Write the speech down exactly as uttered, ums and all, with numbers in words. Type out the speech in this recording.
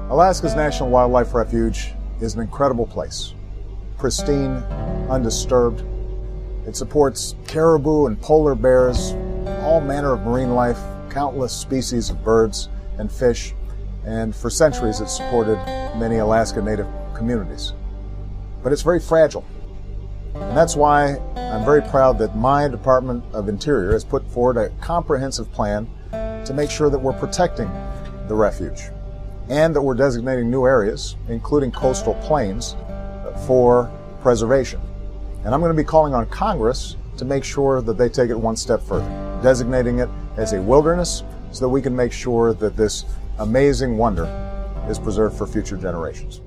Alaska's National Wildlife Refuge is an incredible place. Pristine, undisturbed. It supports caribou and polar bears, all manner of marine life, countless species of birds and fish, and for centuries it's supported many Alaska Native communities. But it's very fragile. And that's why I'm very proud that my Department of Interior has put forward a comprehensive plan to make sure that we're protecting the refuge and that we're designating new areas, including coastal plains, for preservation. And I'm going to be calling on Congress to make sure that they take it one step further, designating it as a wilderness so that we can make sure that this amazing wonder is preserved for future generations.